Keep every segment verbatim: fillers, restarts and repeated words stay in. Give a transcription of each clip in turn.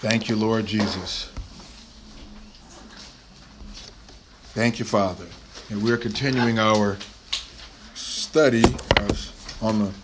Thank you, Lord Jesus. Thank you, Father. And we're continuing our study on the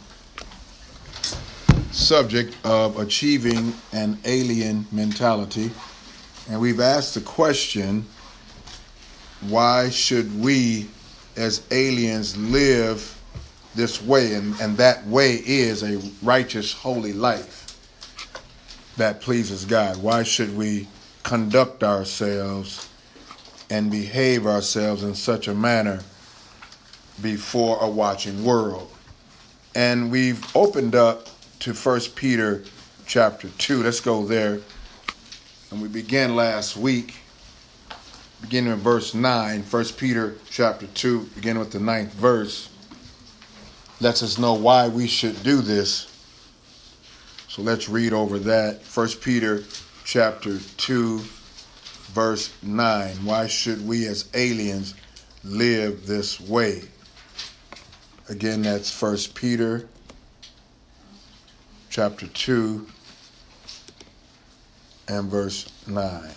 subject of achieving an alien mentality. And we've asked the question, why should we as aliens live this way? And, and that way is a righteous, holy life that pleases God. Why should we conduct ourselves and behave ourselves in such a manner before a watching world? And we've opened up to First Peter chapter two. Let's go there. And we began last week, beginning in verse nine. First Peter chapter two, beginning with the ninth verse, lets us know why we should do this. So let's read over that. First Peter chapter two, verse nine. Why should we as aliens live this way? Again, that's First Peter chapter two and verse nine.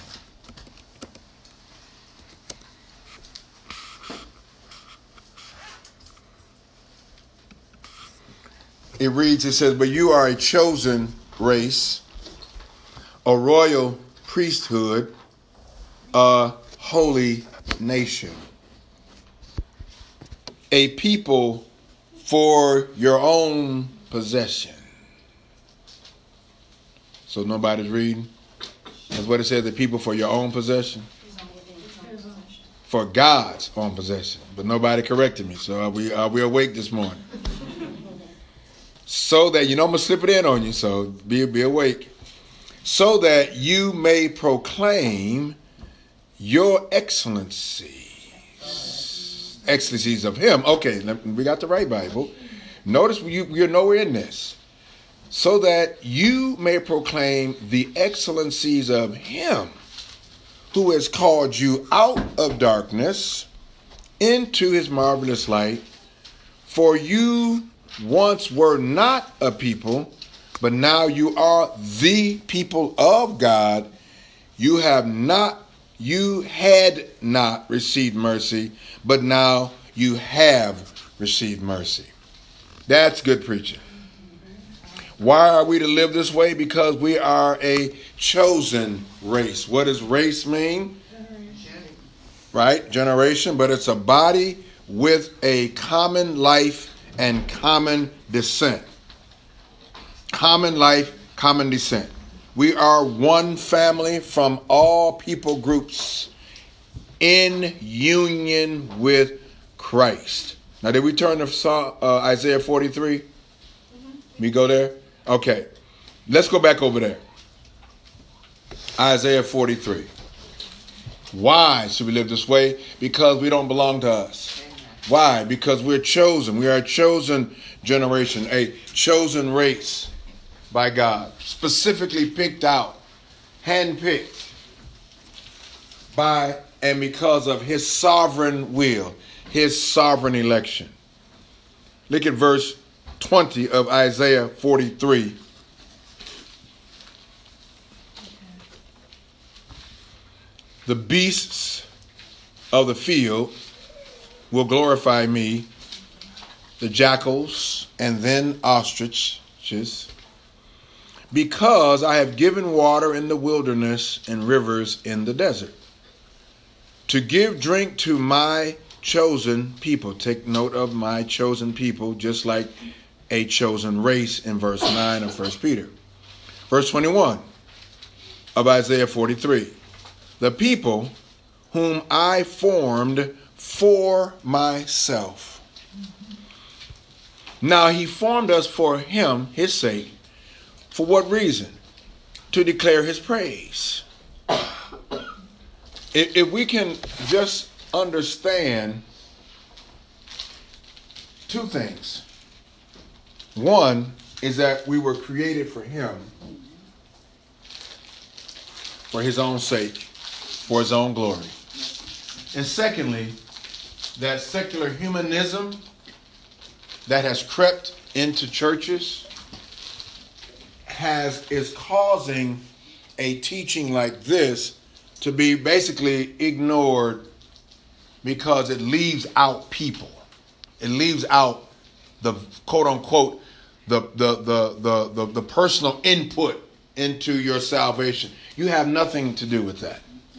It reads, it says, but you are a chosen race, a royal priesthood, a holy nation, a people for your own possession. So nobody's reading? That's what it says, the people for your own possession. For God's own possession. But nobody corrected me, so are we, are we awake this morning? So that, you know, I'm going to slip it in on you, so be, be awake. So that you may proclaim your excellencies. Excellencies of him. Okay, we got the right Bible. Notice you, you're nowhere in this. So that you may proclaim the excellencies of him who has called you out of darkness into his marvelous light. For you once were not a people, but now you are the people of God. You have not, you had not received mercy, but now you have received mercy. That's good preaching. Why are we to live this way? Because we are a chosen race. What does race mean? Generation. Right? Generation, but it's a body with a common life and common descent. Common life, common descent. We are one family from all people groups in union with Christ. Now, did we turn to uh, Isaiah forty-three? Mm-hmm. We go there? Okay. Let's go back over there. Isaiah forty-three. Why should we live this way? Because we don't belong to us. Why? Because we're chosen. We are a chosen generation, a chosen race by God, specifically picked out, handpicked by and because of his sovereign will, his sovereign election. Look at verse twenty of Isaiah forty-three. The beasts of the field will glorify me, the jackals and then ostriches, because I have given water in the wilderness and rivers in the desert, to give drink to my chosen people. Take note of my chosen people, just like a chosen race in verse nine of First Peter. Verse twenty-one of Isaiah forty-three. The people whom I formed for myself. Now he formed us for him, his sake. For what reason? To declare his praise. If, if we can just understand two things. One is that we were created for him, for his own sake, for his own glory. And secondly, that secular humanism that has crept into churches has is causing a teaching like this to be basically ignored because it leaves out people. It leaves out the quote unquote the the the the the, the personal input into your salvation. You have nothing to do with that.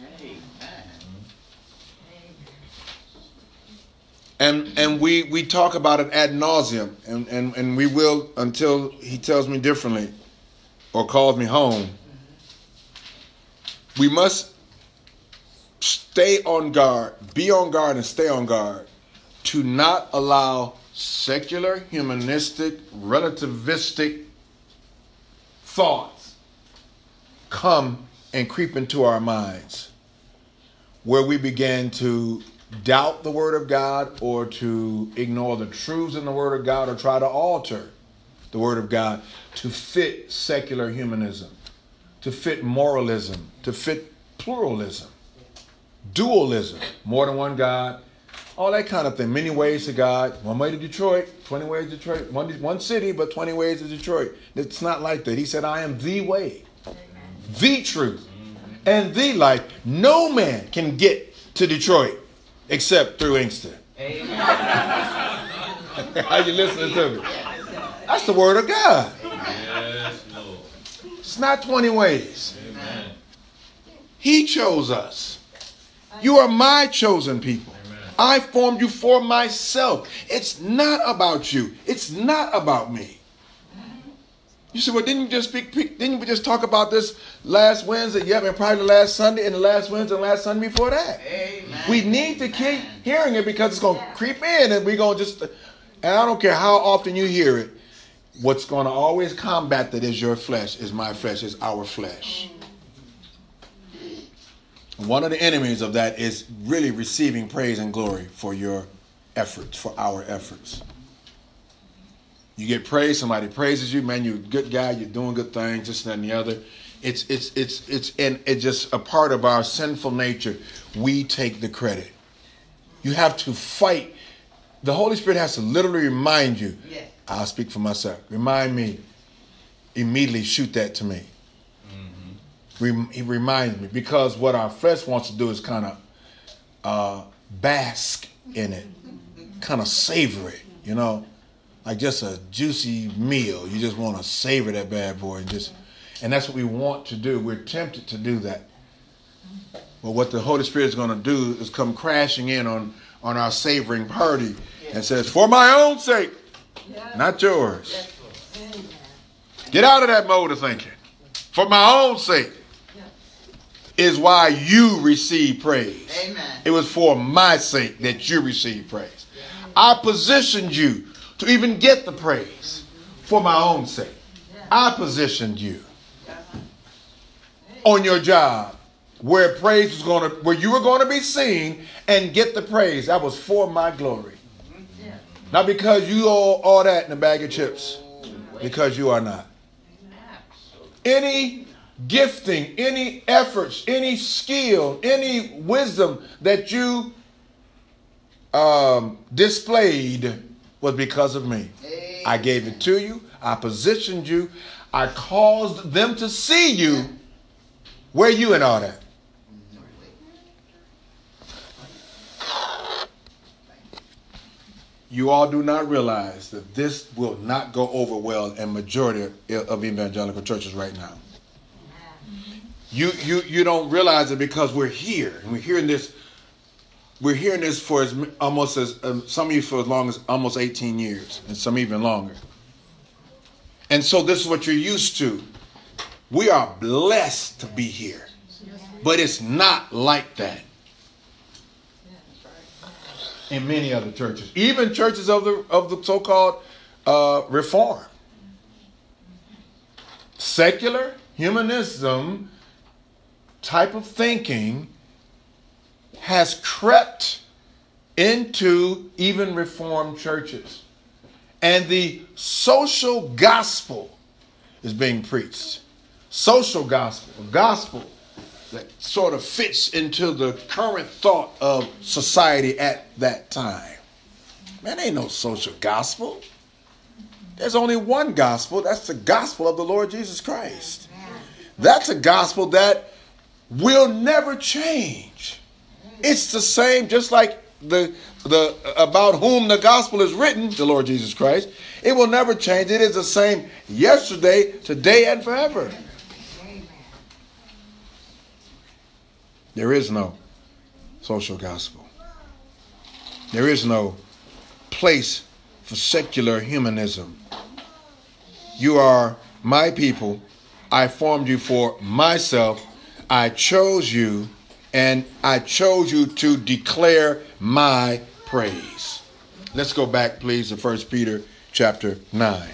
And and we, we talk about it ad nauseum, and, and, and we will until he tells me differently or calls me home. We must stay on guard, be on guard and stay on guard to not allow secular, humanistic, relativistic thoughts come and creep into our minds where we begin to doubt the Word of God or to ignore the truths in the Word of God or try to alter the Word of God to fit secular humanism, to fit moralism, to fit pluralism, dualism, more than one God, all that kind of thing. Many ways to God, one way to Detroit, twenty ways to Detroit, one, one city, but twenty ways to Detroit. It's not like that. He said, I am the way, Amen. The truth, and the life. No man can get to Detroit except through Inkster. How you listening to me? That's the Word of God. Yes, Lord. It's not twenty ways. Amen. He chose us. You are my chosen people. Amen. I formed you for myself. It's not about you. It's not about me. You say, well, didn't you just speak? Didn't we just talk about this last Wednesday? Yeah, and probably the last Sunday and the last Wednesday and the last Sunday before that. Amen. We need to keep hearing it because it's going to creep in and we're going to just, and I don't care how often you hear it, what's going to always combat that is your flesh, is my flesh, is our flesh. One of the enemies of that is really receiving praise and glory for your efforts, for our efforts. You get praise, somebody praises you, man, you're a good guy, you're doing good things, this, that, and the other. It's it's it's it's and it's just a part of our sinful nature. We take the credit. You have to fight. The Holy Spirit has to literally remind you. Yes. I'll speak for myself. Remind me. Immediately shoot that to me. Mm-hmm. He reminds me, because what our flesh wants to do is kind of uh, bask in it, kind of savor it, you know. Like just a juicy meal. You just want to savor that bad boy. And just, and that's what we want to do. We're tempted to do that. But what the Holy Spirit is going to do is come crashing in on, on our savoring party and says, for my own sake, not yours. Get out of that mode of thinking. For my own sake is why you receive praise. Amen. It was for my sake that you receive praise. I positioned you to even get the praise for my own sake. I positioned you on your job where praise was going to, where you were going to be seen and get the praise. That was for my glory. Not because you owe all that in a bag of chips, because you are not. Any gifting, any efforts, any skill, any wisdom that you um, displayed was because of me. I gave it to you. I positioned you. I caused them to see you. Where you in all that? You all do not realize that this will not go over well in majority of evangelical churches right now. You you you don't realize it because we're here and we're hearing this. We're hearing this for as almost as um, some of you for as long as almost eighteen years, and some even longer. And so this is what you're used to. We are blessed to be here, but it's not like that in many other churches, even churches of the of the so-called uh, Reform. Secular humanism type of thinking has crept into even Reformed churches. And the social gospel is being preached. Social gospel, a gospel that sort of fits into the current thought of society at that time. Man, ain't no social gospel. There's only one gospel. That's the gospel of the Lord Jesus Christ. That's a gospel that will never change. It's the same, just like the the about whom the gospel is written, the Lord Jesus Christ. It will never change. It is the same yesterday, today, and forever. There is no social gospel. There is no place for secular humanism. You are my people. I formed you for myself. I chose you, and I chose you to declare my praise. Let's go back, please, to First Peter chapter nine.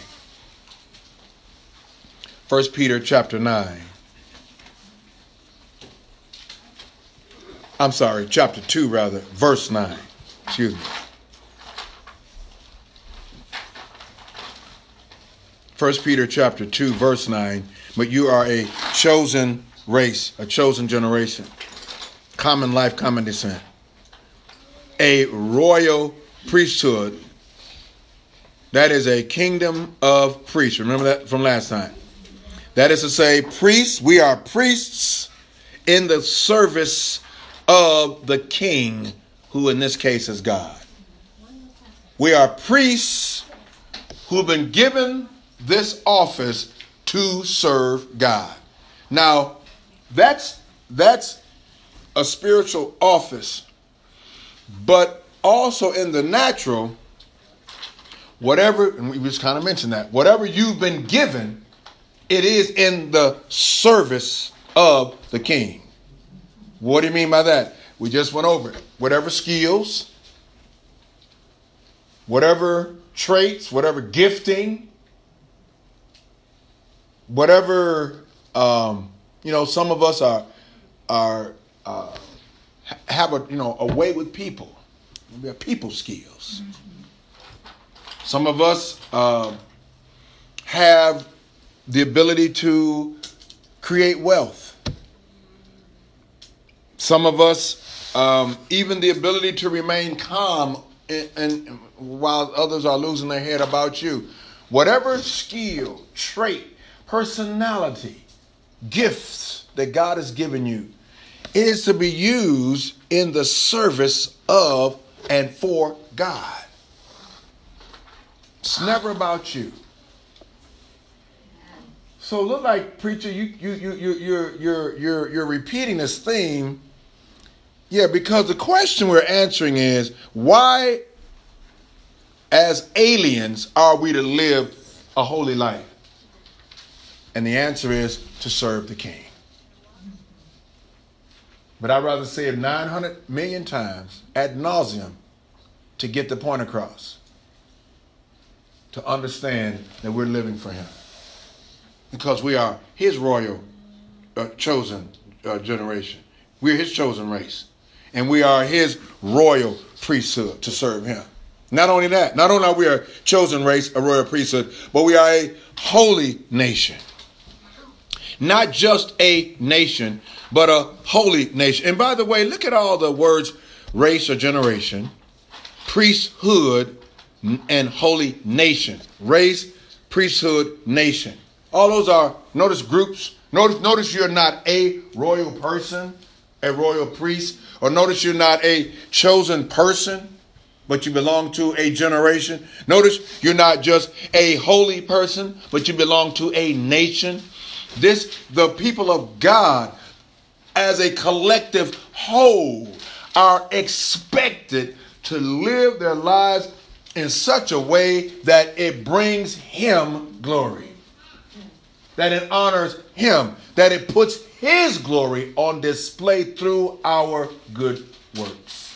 First Peter chapter nine. I'm sorry, chapter two, rather, verse nine. Excuse me. First Peter chapter two, verse nine. But you are a chosen race, a chosen generation, common life, common descent, a royal priesthood. That is a kingdom of priests. Remember that from last time. That is to say, priests, we are priests in the service of the King, who in this case is God. We are priests who've been given this office to serve God. Now, that's that's a spiritual office, but also in the natural, whatever, and we just kind of mentioned that, whatever you've been given, it is in the service of the King. What do you mean by that? We just went over it. Whatever skills, whatever traits, whatever gifting, whatever, um, you know, some of us are, are uh, have a, you know, a way with people. We have people skills. Some of us uh, have the ability to create wealth. Some of us, um, even the ability to remain calm and, and while others are losing their head about you. Whatever skill, trait, personality, gifts that God has given you, it is to be used in the service of and for God. It's never about you. So look like, preacher, you you you you you're you're you're you're repeating this theme. Yeah, because the question we're answering is, why, as aliens, are we to live a holy life? And the answer is to serve the King. But I'd rather say it nine hundred million times ad nauseum to get the point across. To understand that we're living for him. Because we are his royal uh, chosen uh, generation. We're his chosen race. And we are his royal priesthood to serve him. Not only that, not only are we a chosen race, a royal priesthood, but we are a holy nation. Not just a nation, but a holy nation. And by the way, look at all the words race or generation, priesthood, and holy nation. Race, priesthood, nation. All those are, notice groups. Notice, notice you're not a royal person, a royal priest, or notice you're not a chosen person, but you belong to a generation. Notice you're not just a holy person, but you belong to a nation. This, the people of God, as a collective whole, are expected to live their lives in such a way that it brings him glory. That it honors him. That it puts his glory on display through our good works.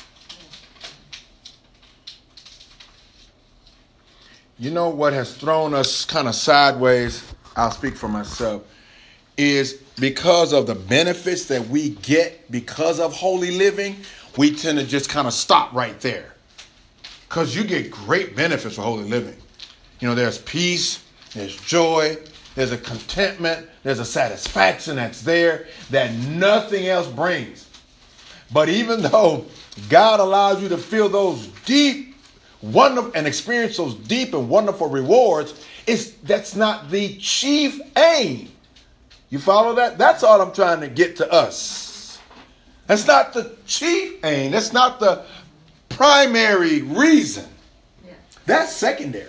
You know what has thrown us kind of sideways, I'll speak for myself, is because of the benefits that we get because of holy living, we tend to just kind of stop right there. Because you get great benefits for holy living. You know, there's peace, there's joy, there's a contentment, there's a satisfaction that's there that nothing else brings. But even though God allows you to feel those deep, wonderful, and experience those deep and wonderful rewards, it's, that's not the chief aim. You follow that? That's all I'm trying to get to us. That's not the chief aim. That's not the primary reason. Yeah. That's secondary.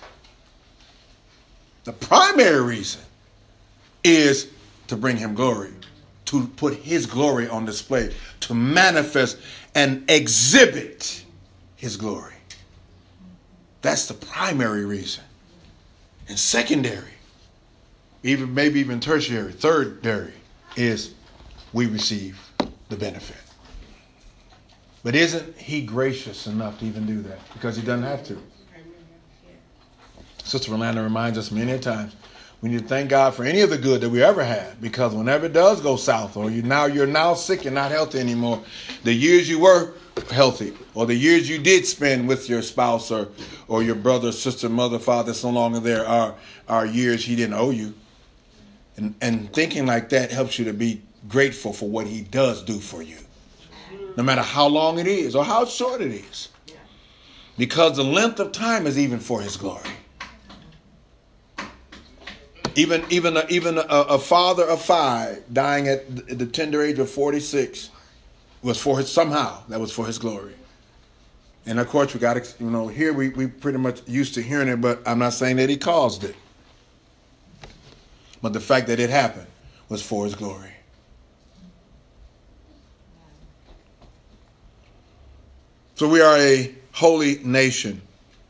The primary reason is to bring him glory, to put his glory on display, to manifest and exhibit his glory. That's the primary reason. And secondary, even maybe even tertiary, thirdary, is we receive the benefit. But isn't he gracious enough to even do that? Because he doesn't have to. Sister Rolanda reminds us many times we need to thank God for any of the good that we ever had, because whenever it does go south, or you now you're now sick and not healthy anymore, the years you were healthy, or the years you did spend with your spouse or or your brother, sister, mother, father that's no longer there are are years he didn't owe you. And and thinking like that helps you to be grateful for what he does do for you, no matter how long it is or how short it is, because the length of time is even for his glory. Even even a, even a, a father of five dying at the tender age of forty-six was for his, somehow that was for his glory. And of course we got to, you know, here we we pretty much used to hearing it, but I'm not saying that he caused it. But the fact that it happened was for his glory. So we are a holy nation.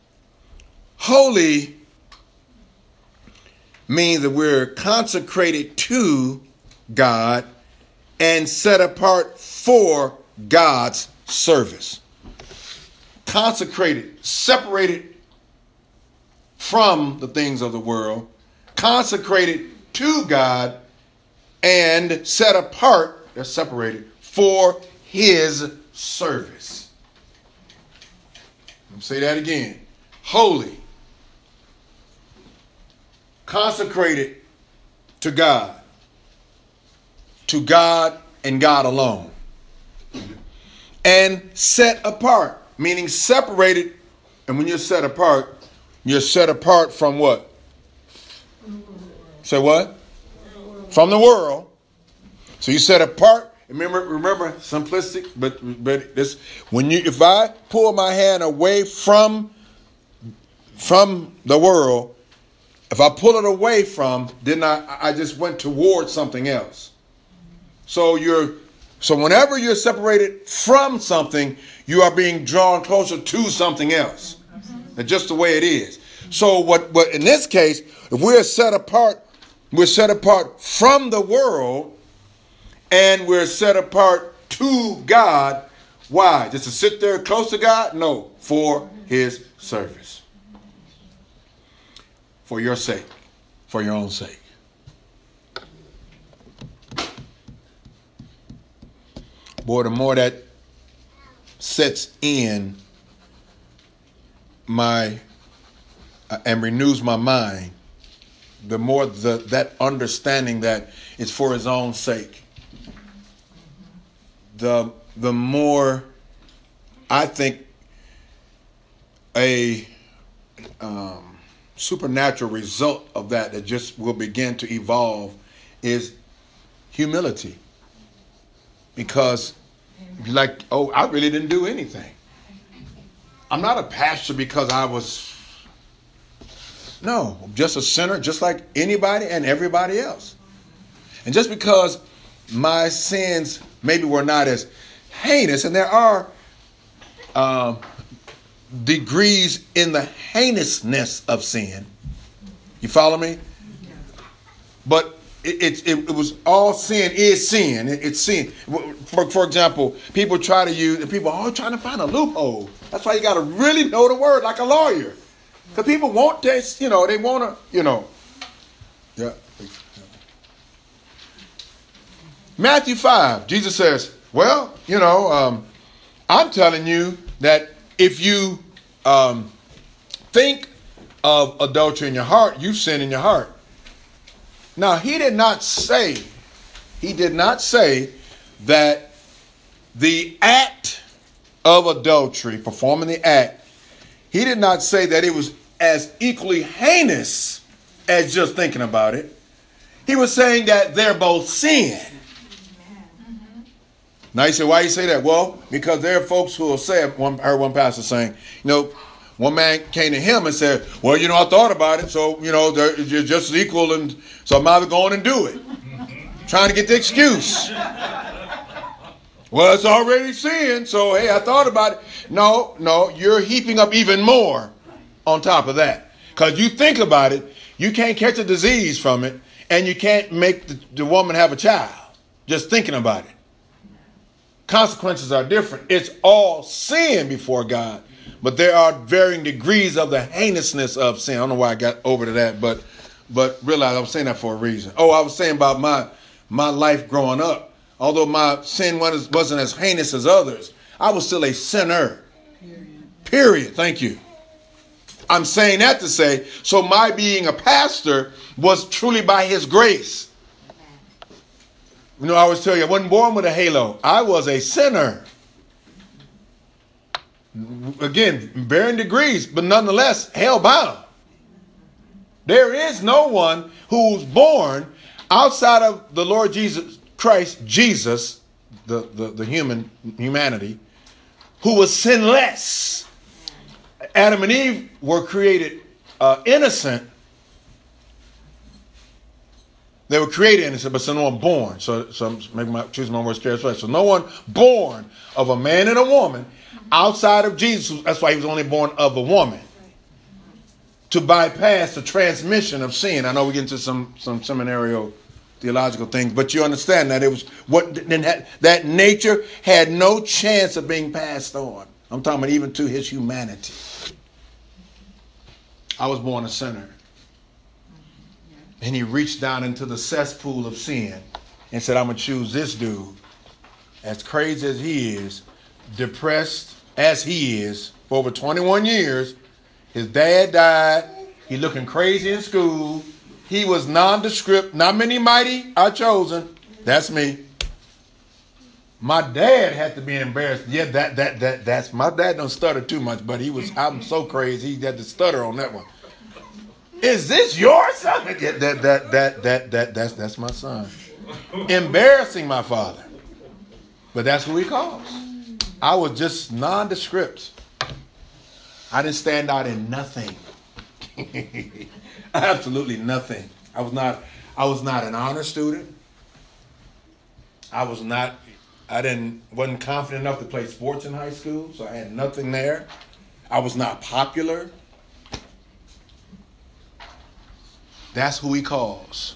Holy means that we're consecrated to God and set apart for God's service. Consecrated, separated from the things of the world, consecrated to God, and set apart, they're separated, for his service. Let me say that again. Holy, consecrated to God, to God and God alone, and set apart, meaning separated. And when you're set apart, you're set apart from what? Say what? From the world. So you set apart. Remember, remember, simplistic, but but this when you if I pull my hand away from from the world. If I pull it away from, then I, I just went towards something else. So you're, so whenever you're separated from something, you are being drawn closer to something else. That's just the way it is. So what, what in this case, if we're set apart, we're set apart from the world, and we're set apart to God. Why? Just to sit there close to God? No, for his service. For your sake, for your own sake. Boy, the more that sets in my uh, and renews my mind, the more the that understanding that it's for his own sake, the the more I think a um, supernatural result of that that just will begin to evolve is humility. Because like, oh, I really didn't do anything. I'm not a pastor because I was, no, just a sinner, just like anybody and everybody else. And just because my sins maybe were not as heinous, and there are uh, degrees in the heinousness of sin. You follow me? But it, it, it was all sin is sin. It, it's sin. For, for example, people try to use, people are always trying to find a loophole. That's why you got to really know the word like a lawyer. Because people want this, you know, they want to, you know. Yeah. Matthew five, Jesus says, well, you know, um, I'm telling you that if you um, think of adultery in your heart, you sin in your heart. Now, he did not say, he did not say that the act of adultery, performing the act, he did not say that it was as equally heinous as just thinking about it. He He was saying that they're both sin. Now you say, why you say that? Well, because there are folks who will say, one, I heard one pastor saying, you know, one man came to him and said, well, you know, I thought about it, so, you know, they're just as equal, and so I'm either going and do it. Trying to get the excuse. Well, it's already sin, so, hey, I thought about it. No, no, you're heaping up even more on top of that. Because you think about it, you can't catch a disease from it, and you can't make the, the woman have a child. Just thinking about it. Consequences are different. It's all sin before God. But there are varying degrees of the heinousness of sin. I don't know why I got over to that, but but realize I was saying that for a reason. Oh, I was saying about my my life growing up. Although my sin wasn't as heinous as others, I was still a sinner. Period. Period. Thank you. I'm saying that to say, so my being a pastor was truly by his grace. You know, I always tell you, I wasn't born with a halo. I was a sinner. Again, varying degrees, but nonetheless, hell-bound. There is no one who's born outside of the Lord Jesus Christ, Jesus, the, the, the human, humanity, who was sinless. Adam and Eve were created uh, innocent. They were created innocent, but so no one born. So, so maybe my choose my words carefully. So no one born of a man and a woman outside of Jesus. That's why he was only born of a woman, to bypass the transmission of sin. I know we get into some some seminarial theological things, but you understand that it was what that nature had no chance of being passed on. I'm talking about even to his humanity. I was born a sinner. And he reached down into the cesspool of sin and said, I'm going to choose this dude, as crazy as he is, depressed as he is, for over twenty-one years. His dad died. He looking crazy in school. He was nondescript. Not many mighty are chosen. That's me. My dad had to be embarrassed. Yeah, that that that that's my dad don't stutter too much, but he was I'm so crazy he had to stutter on that one. Is this your son? Yeah, that that that that that that's that's my son. Embarrassing my father. But that's who he calls. I was just nondescript. I didn't stand out in nothing. Absolutely nothing. I was not I was not an honor student. I was not I didn't wasn't confident enough to play sports in high school, so I had nothing there. I was not popular. That's who he calls.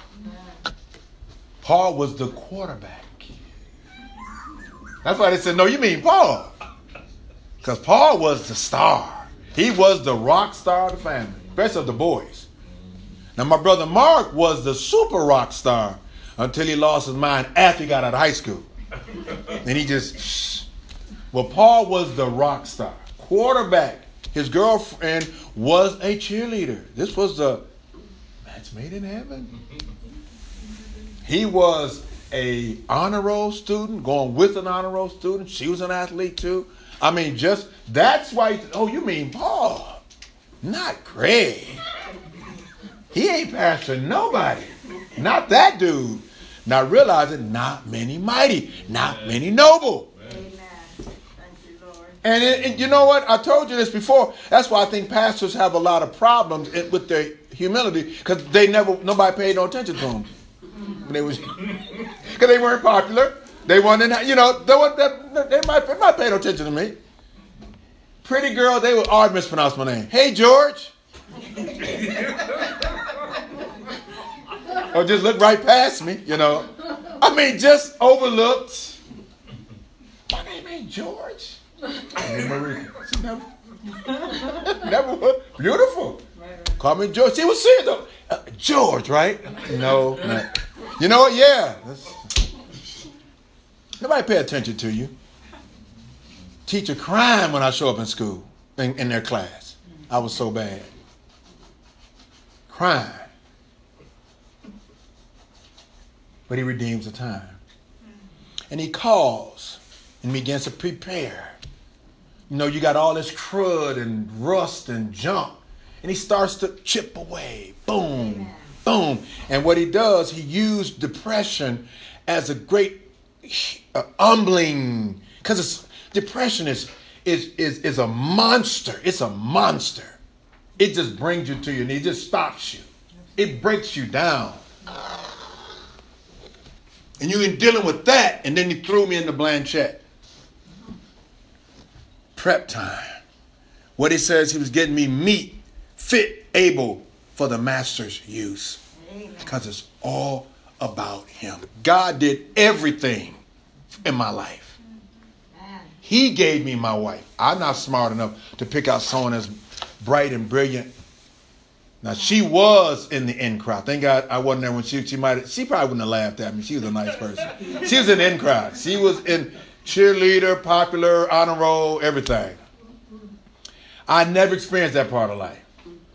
Paul was the quarterback. That's why they said, no, you mean Paul. Because Paul was the star. He was the rock star of the family, best of the boys. Now, my brother Mark was the super rock star until he lost his mind after he got out of high school. And he just, shh. Well, Paul was the rock star. Quarterback. His girlfriend was a cheerleader. This was the match made in heaven. He was a honor roll student, going with an honor roll student. She was an athlete too. I mean, just, that's why, oh, you mean Paul, not Craig. He ain't pastoring nobody. Not that dude. Not realizing, not many mighty, not many noble. Amen. Thank you, Lord. And it, it, you know what? I told you this before. That's why I think pastors have a lot of problems in, with their humility, because they never, nobody paid no attention to them. They was, because they weren't popular. They wanted, you know, they, were, they, they might, they might pay no attention to me. Pretty girl, they would always mispronounce my name. Hey, George. Or just look right past me, you know. I mean, just overlooked. My name ain't George. Marie. Never, never was beautiful. Call me George. She was serious though. Uh, George, right? No, no. You know what? Yeah. That's, nobody pay attention to you. Teacher crying when I show up in school, in, in their class. I was so bad. Crying. But he redeems the time. And he calls and begins to prepare. You know, you got all this crud and rust and junk. And he starts to chip away. Boom. boom. And what he does, he used depression as a great uh, humbling, because it's depression is, is is is a monster. It's a monster. It just brings you to your knees. It just stops you. It breaks you down. And you've been dealing with that, and then he threw me in the Blanchette. Prep time. What he says, he was getting me meat, fit, able for the master's use. Because it's all about him. God did everything in my life. He gave me my wife. I'm not smart enough to pick out someone as bright and brilliant. Now, she was in the in crowd. Thank God I wasn't there when she, she might, she probably wouldn't have laughed at me. She was a nice person. She was in the in crowd. She was in cheerleader, popular, honor roll, everything. I never experienced that part of life.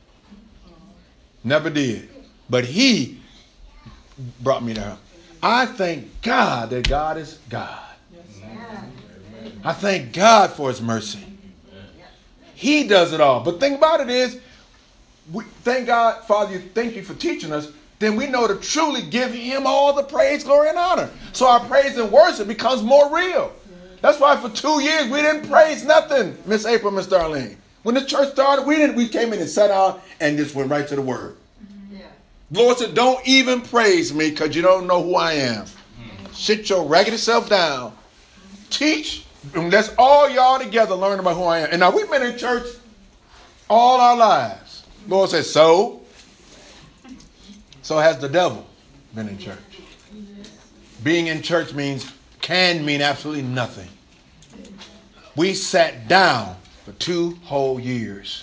Never did. But he brought me to her. I thank God that God is God. I thank God for his mercy. He does it all. But the thing about it is, we, thank God, Father, you, thank you for teaching us. Then we know to truly give him all the praise, glory, and honor. So our praise and worship becomes more real. That's why for two years we didn't praise nothing, Miss April, Miss Darlene. When the church started, we didn't. We came in and sat down and just went right to the word. Yeah. Lord said, don't even praise me because you don't know who I am. Mm-hmm. Sit your raggedy self down. Teach. And let's all y'all together learn about who I am. And now we've been in church all our lives. Lord said, so? So has the devil been in church. Being in church means, can mean absolutely nothing. We sat down for two whole years.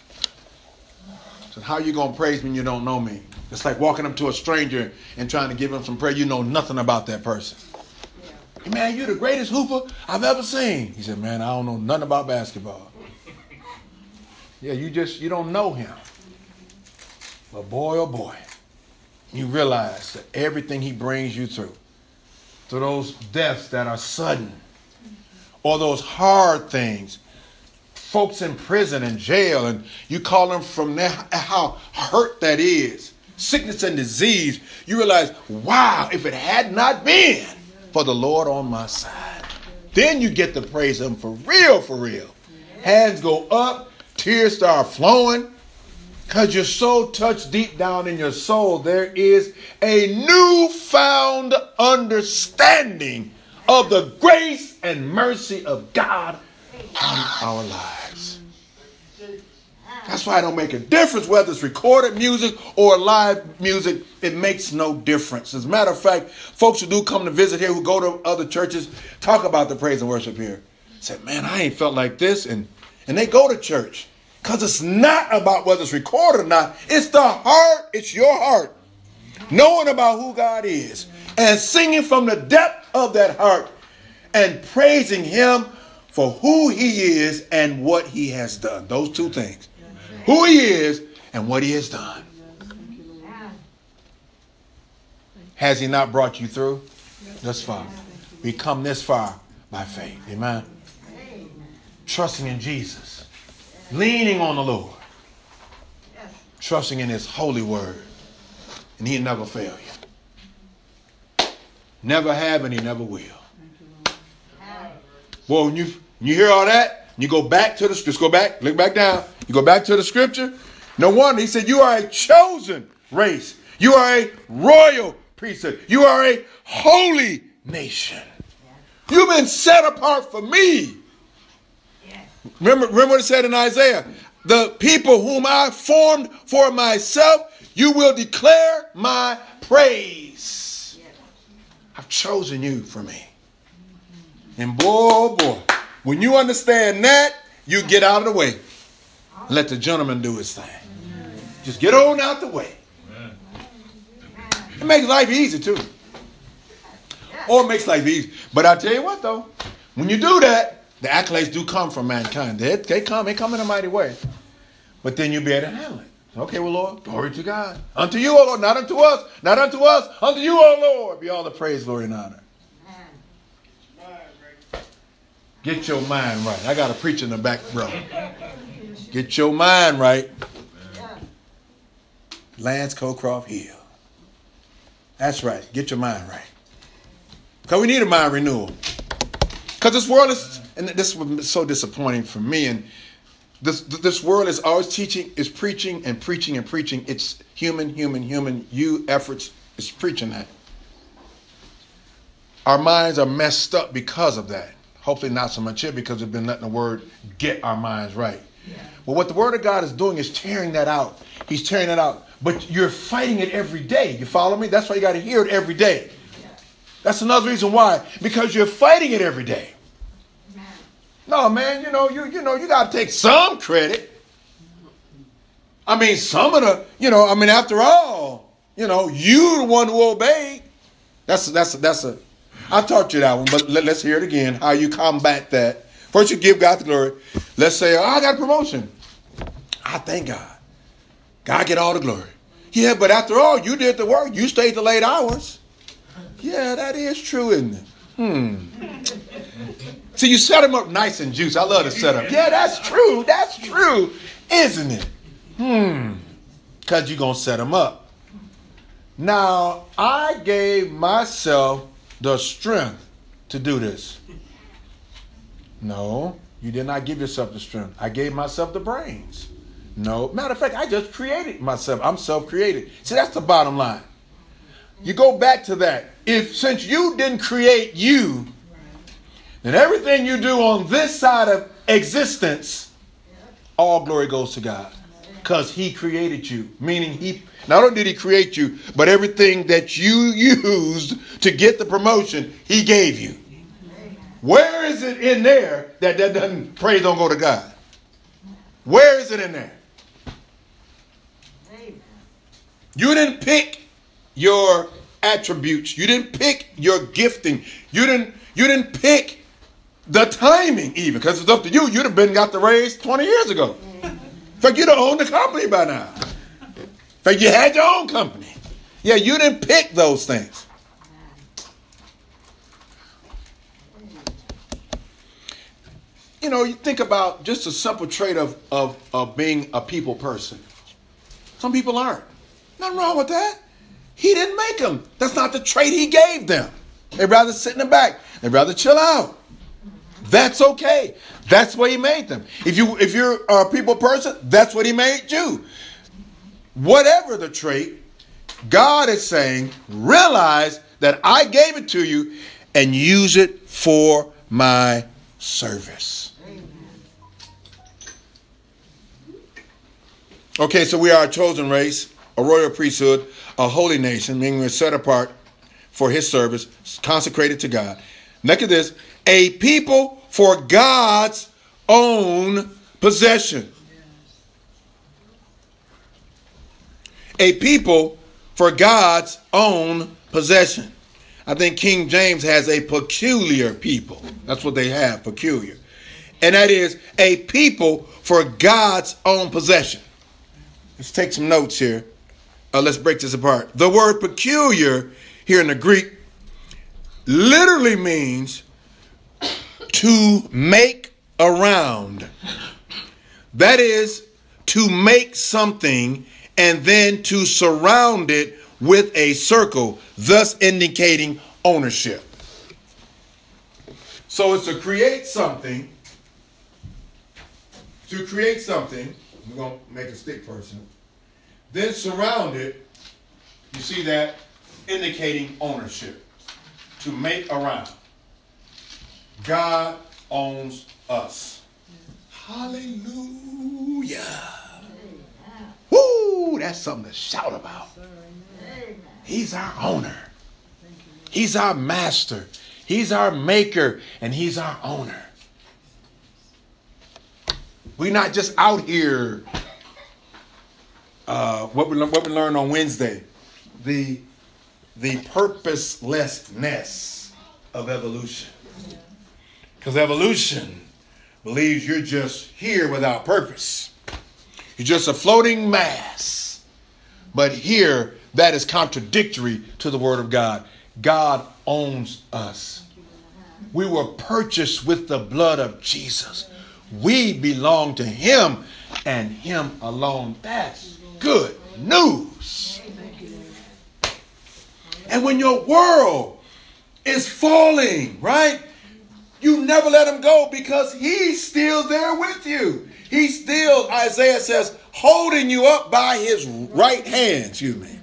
So how are you going to praise me when you don't know me? It's like walking up to a stranger and trying to give him some prayer. You know nothing about that person. Hey, man, you're the greatest hooper I've ever seen. He said, man, I don't know nothing about basketball. Yeah, you just, you don't know him. But boy, oh boy, you realize that everything he brings you through, to those deaths that are sudden, or those hard things, folks in prison and jail, and you call them from there, how hurt that is, sickness and disease, you realize, wow, if it had not been for the Lord on my side, then you get to praise him for real, for real. Hands go up, tears start flowing, because you're so touched deep down in your soul. There is a newfound understanding of the grace and mercy of God on our lives. That's why it don't make a difference whether it's recorded music or live music. It makes no difference. As a matter of fact, folks who do come to visit here, who go to other churches, talk about the praise and worship here. Say, man, I ain't felt like this. And, and they go to church. Because it's not about whether it's recorded or not. It's the heart. It's your heart. Knowing about who God is. And singing from the depth of that heart. And praising him for who he is and what he has done. Those two things. Who he is and what he has done. Has he not brought you through thus far? We come this far by faith. Amen. Trusting in Jesus. Leaning on the Lord. Trusting in his holy word. And he'll never fail you. Never have and he never will. Well, when you, when you hear all that, you go back to the, just go back, look back down. You go back to the scripture. No wonder he said, you are a chosen race. You are a royal priesthood. You are a holy nation. You've been set apart for me. Remember, remember what it said in Isaiah. The people whom I formed for myself, you will declare my praise. I've chosen you for me. And boy, oh boy, when you understand that, you get out of the way. Let the gentleman do his thing. Just get on out the way. It makes life easy too. Or it makes life easy. But I tell you what though, when you do that, the accolades do come from mankind. They, they come, they come in a mighty way. But then you'll be able to handle it. Okay, well, Lord, glory to God. Unto you, O Lord, not unto us, not unto us, unto you, O Lord, be all the praise, glory, and honor. Get your mind right. I got a preacher in the back row. Get your mind right. Lance Cocroft Hill. That's right. Get your mind right. Because we need a mind renewal. Because this world is, and this was so disappointing for me, and this this world is always teaching, is preaching and preaching and preaching. It's human, human, human. You efforts is preaching that. Our minds are messed up because of that. Hopefully not so much here because we've been letting the word get our minds right. Yeah. But what the word of God is doing is tearing that out. He's tearing it out. But you're fighting it every day. You follow me? That's why you got to hear it every day. Yeah. That's another reason why. Because you're fighting it every day. Man. No, man, you know, you you know, you got to take some credit. I mean, some of the, you know, I mean, after all, you know, you the one who obeyed. That's that's that's a. I taught you that one, but let, let's hear it again. How you combat that? First, you give God the glory. Let's say, oh, I got a promotion. I thank God. God get all the glory. Yeah, but after all, you did the work. You stayed the late hours. Yeah, that is true, isn't it? Hmm. See, you set them up nice and juicy. I love the setup. Yeah, that's true. That's true, isn't it? Hmm. Because you're going to set them up. Now, I gave myself the strength to do this. No, you did not give yourself the strength. I gave myself the brains. No, matter of fact, I just created myself. I'm self-created. See, that's the bottom line. You go back to that. If since you didn't create you, then everything you do on this side of existence, all glory goes to God. Because he created you. Meaning he, not only did he create you, but everything that you used to get the promotion, he gave you. Where is it in there that that doesn't, praise don't go to God? Where is it in there? You didn't pick your attributes. You didn't pick your gifting. You didn't, you didn't pick the timing even. Because it's up to you. You'd have been got the raise twenty years ago. In fact, you'd have owned the company by now. In fact, you had your own company. Yeah, you didn't pick those things. You know, you think about just a simple trait of, of, of being a people person. Some people aren't. Nothing wrong with that. He didn't make them. That's not the trait he gave them. They'd rather sit in the back. They'd rather chill out. That's okay. That's what he made them. If you if you're a people person, that's what he made you. Whatever the trait, God is saying, realize that I gave it to you and use it for my service. Okay, so we are a chosen race, a royal priesthood, a holy nation, meaning we're set apart for his service, consecrated to God. Look at this. A people for God's own possession. A people for God's own possession. I think King James has a peculiar people. That's what they have, peculiar. And that is a people for God's own possession. Let's take some notes here. Uh, let's break this apart. The word peculiar here in the Greek literally means to make around. That is to make something and then to surround it with a circle, thus indicating ownership. So it's to create something, to create something, we're going to make a stick person, then surround it, you see that, indicating ownership, to make around. God owns us. Hallelujah. Woo, that's something to shout about. He's our owner. He's our master. He's our maker, and he's our owner. We're not just out here. Uh, what we what we learned on Wednesday, the the purposelessness of evolution. Because evolution believes you're just here without purpose. You're just a floating mass. But here, that is contradictory to the word of God. God owns us. We were purchased with the blood of Jesus. We belong to him and him alone. That's good. news. And when your world is falling, right? You never let him go because he's still there with you. He's still, Isaiah says, holding you up by his right hand. Excuse me.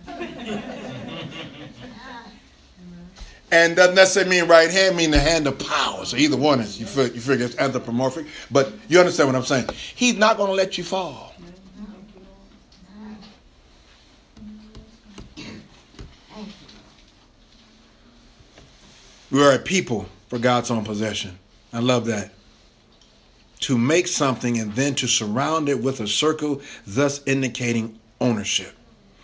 And doesn't necessarily mean right hand, mean the hand of power. So either one is, you figure, you figure it's anthropomorphic. But you understand what I'm saying. He's not going to let you fall. We are a people for God's own possession. I love that. To make something and then to surround it with a circle, thus indicating ownership.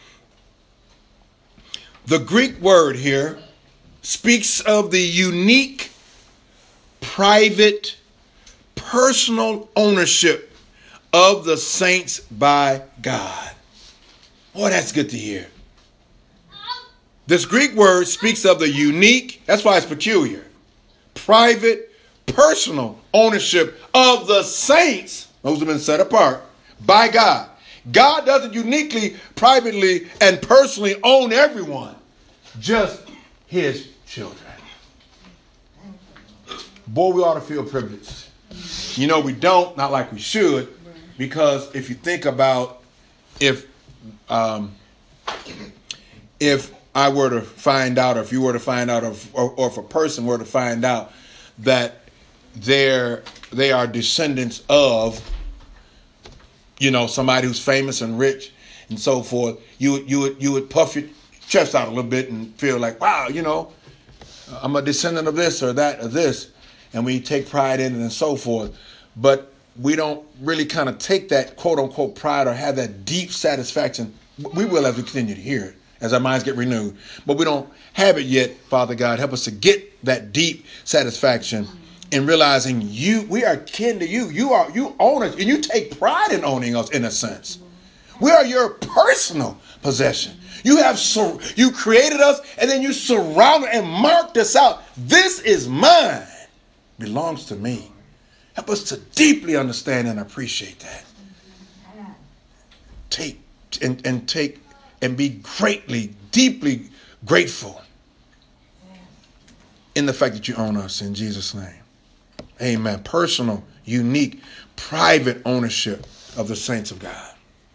The Greek word here speaks of the unique, private, personal ownership of the saints by God. Boy, that's good to hear. This Greek word speaks of the unique, that's why it's peculiar, private, personal ownership of the saints, those have been set apart, by God. God doesn't uniquely, privately, and personally own everyone, just his children. Boy, we ought to feel privileged. You know, we don't, not like we should, because if you think about if, um, if I were to find out, or if you were to find out, or, or, or if a person were to find out that they're, they are descendants of, you know, somebody who's famous and rich and so forth, you would, you would, you would puff your chest out a little bit and feel like, wow, you know, I'm a descendant of this or that or this, and we take pride in it and so forth. But we don't really kind of take that quote unquote pride or have that deep satisfaction. We will as we continue to hear it, as our minds get renewed. But we don't have it yet, Father God. Help us to get that deep satisfaction in realizing you, we are kin to you. You are, you own us, and you take pride in owning us in a sense. We are your personal possession. You have, sur- you created us, and then you surrounded and marked us out. This is mine. Belongs to me. Help us to deeply understand and appreciate that. Take and, and take and be greatly, deeply grateful in the fact that you own us in Jesus' name. Amen. Personal, unique, private ownership of the saints of God.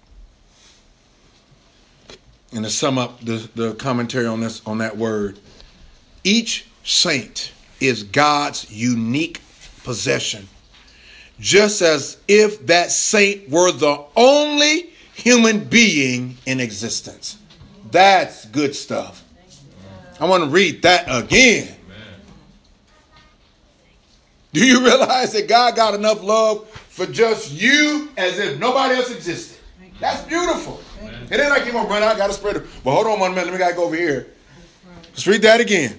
And to sum up the, the commentary on this, on that word, each saint is God's unique possession, just as if that saint were the only human being in existence. That's good stuff. I want to read that again. Do you realize that God got enough love for just you as if nobody else existed? That's beautiful. It ain't like you're going to run out, got to spread it. Well, hold on one minute. Let me got to go over here. Let's read that again.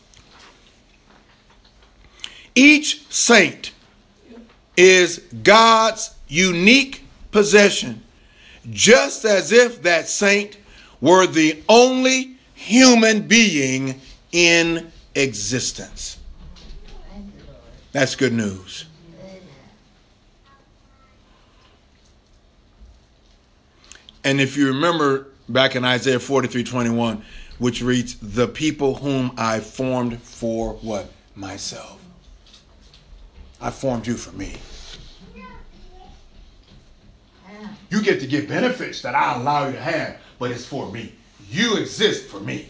Each saint is God's unique possession, just as if that saint were the only human being in existence. That's good news. And if you remember back in Isaiah forty-three twenty-one, which reads, the people whom I formed for what? Myself. I formed you for me. You get to get benefits that I allow you to have, but it's for me. You exist for me.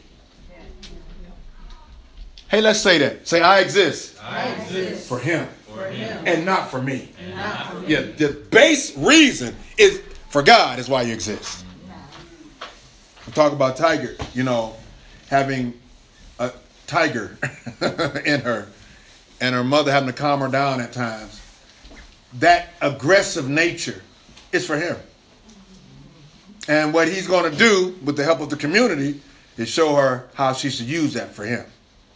Hey, let's say that. Say, I exist. I exist for him. For him. And not for me. And not for me. Yeah, the base reason is for God is why you exist. I'm talking about Tiger, you know, having a tiger in her and her mother having to calm her down at times. That aggressive nature is for him. And what he's going to do with the help of the community is show her how she should use that for him.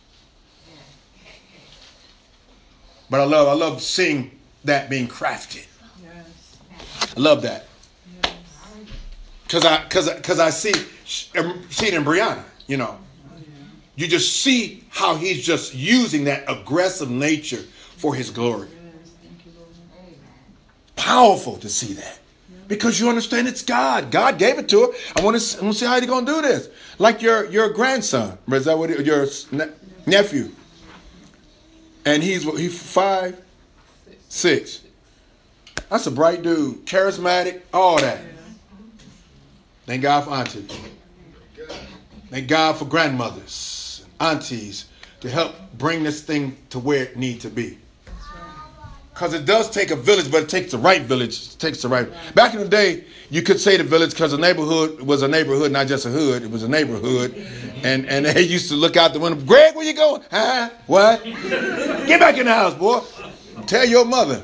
But I love, I love seeing that being crafted. Yes. I love that. Because I, because because I see, see it in Brianna, you know. You just see how he's just using that aggressive nature for his glory. Powerful to see that. Because you understand it's God. God gave it to her. I want to, I want to see how you're going to do this. Like your, your grandson. Is that what it, your ne- nephew? And he's, he's five, six. That's a bright dude. Charismatic, all that. Thank God for aunties. Thank God for grandmothers, aunties, to help bring this thing to where it needs to be. Because it does take a village, but it takes the right village. It takes the right. Back in the day, you could say the village because a neighborhood was a neighborhood, not just a hood. It was a neighborhood. And and they used to look out the window. Greg, where you going? Huh? What? Get back in the house, boy. Tell your mother.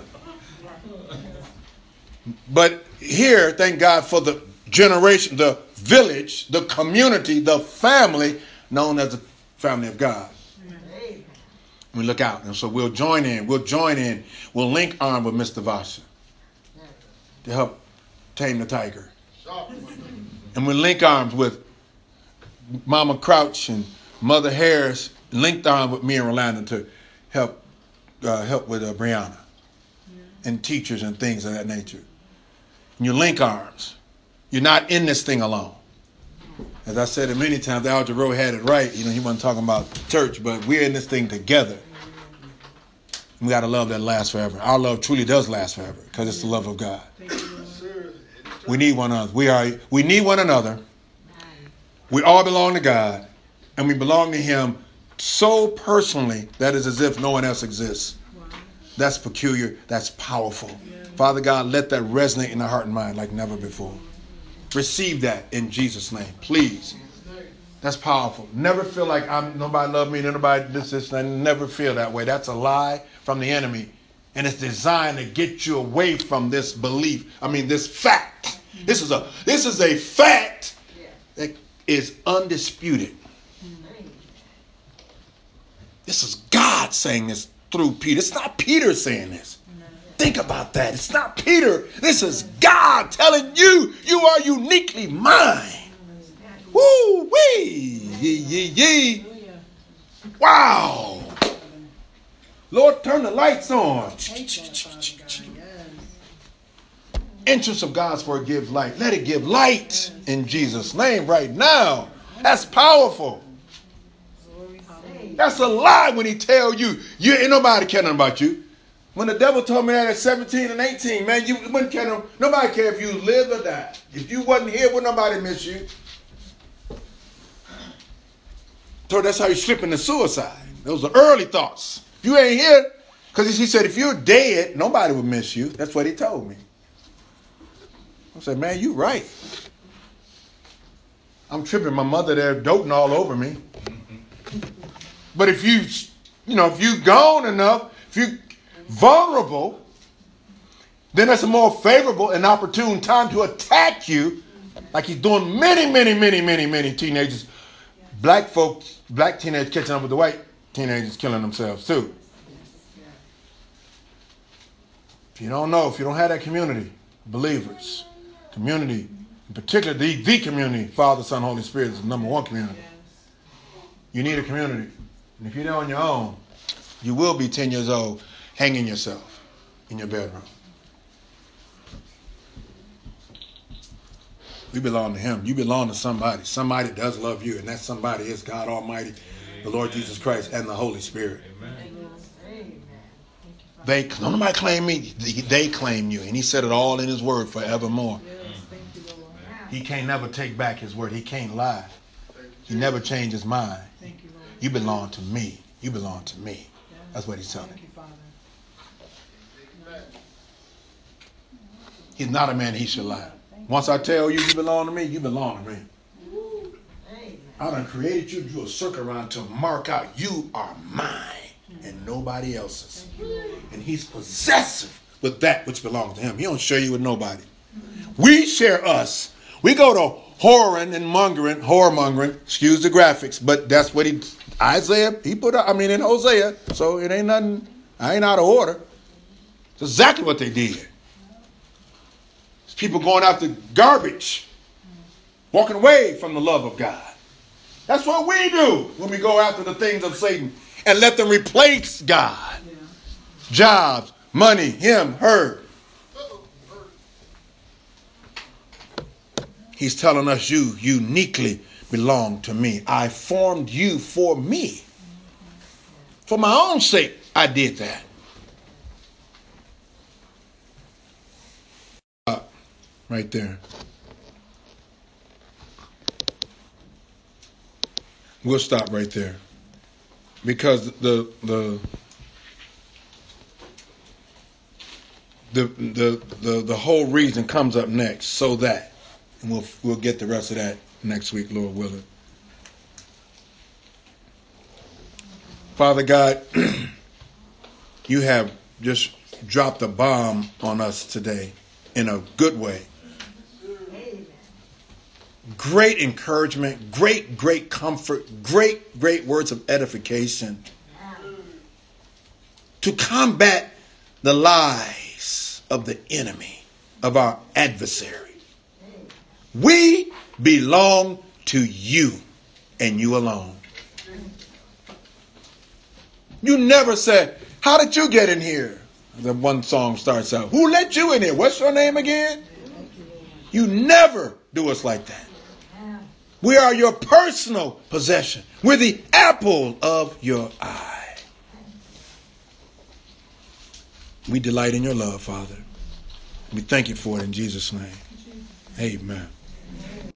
But here, thank God for the generation, the village, the community, the family known as the family of God. We look out, and so we'll join in. We'll join in. We'll link arm with Mister Vasha to help tame the tiger, and we'll link arms with Mama Crouch and Mother Harris. Linked arm with me and Rolanda to help uh, help with uh, Brianna and teachers and things of that nature. And you link arms. You're not in this thing alone. As I said it many times, Al Jarreau had it right. You know, he wasn't talking about church, but we're in this thing together. We got a love that lasts forever. Our love truly does last forever because it's the love of God. We need one another. We are. We need one another. We all belong to God, and we belong to Him so personally that is as if no one else exists. That's peculiar. That's powerful. Father God, let that resonate in our heart and mind like never before. Receive that in Jesus' name, please. That's powerful. Never feel like I'm nobody love me, nobody this, this, and never feel that way. That's a lie from the enemy. And it's designed to get you away from this belief. I mean, this fact. This is a this is a fact that is undisputed. This is God saying this through Peter. It's not Peter saying this. Think about that. It's not Peter. This is God telling you you are uniquely mine. Woo wee yee yee yee. Wow. Lord, turn the lights on. Entrance of God's word gives light. Let it give light in Jesus' name right now. That's powerful. That's a lie when he tell you you ain't nobody caring about you. When the devil told me that at seventeen and eighteen, man, you wouldn't care. Nobody care if you lived or died. If you wasn't here, would nobody miss you? So that's how you slip into suicide. Those are early thoughts. If you ain't here, because he said if you're dead, nobody would miss you. That's what he told me. I said, man, you right. I'm tripping. My mother there doting all over me. But if you, you know, if you gone enough, if you vulnerable, then that's a more favorable and opportune time to attack you, like he's doing many, many, many, many, many teenagers. Black folks, black teenagers catching up with the white teenagers killing themselves too. If you don't know, if you don't have that community, believers, community, in particular the, the community, Father, Son, Holy Spirit is the number one community. You need a community. And if you're there on your own, you will be ten years old hanging yourself in your bedroom. We belong to Him. You belong to somebody. Somebody does love you, and that somebody is God Almighty, the Lord Jesus Christ, and the Holy Spirit. Amen. They, don't nobody claim me. They claim you. And He said it all in His word forevermore. He can't never take back His word. He can't lie. He never changed His mind. You belong to me. You belong to me. That's what He's telling you. He's not a man He should lie. Once I tell you you belong to me, you belong to me. I done created you to do a circle around to mark out you are mine and nobody else's. And He's possessive with that which belongs to Him. He don't share you with nobody. We share us. We go to whoring and mongering, whoremongering, excuse the graphics, but that's what he, Isaiah, he put up, I mean in Hosea, so it ain't nothing, I ain't out of order. It's exactly what they did. It's people going after garbage, walking away from the love of God. That's what we do when we go after the things of Satan and let them replace God. Yeah. Jobs, money, him, her. He's telling us you uniquely belong to me. I formed you for me. For my own sake, I did that. Uh, right there. We'll stop right there. Because the the the the the, the whole reason comes up next, so that. And we'll we'll get the rest of that next week, Lord willing. Father God, you have just dropped a bomb on us today in a good way. Great encouragement, great, great comfort, great, great words of edification to combat the lies of the enemy, of our adversary. We belong to you and you alone. You never said, how did you get in here? The one song starts out, who let you in here? What's your name again? You never do us like that. We are your personal possession. We're the apple of your eye. We delight in your love, Father. We thank you for it in Jesus' name. Amen.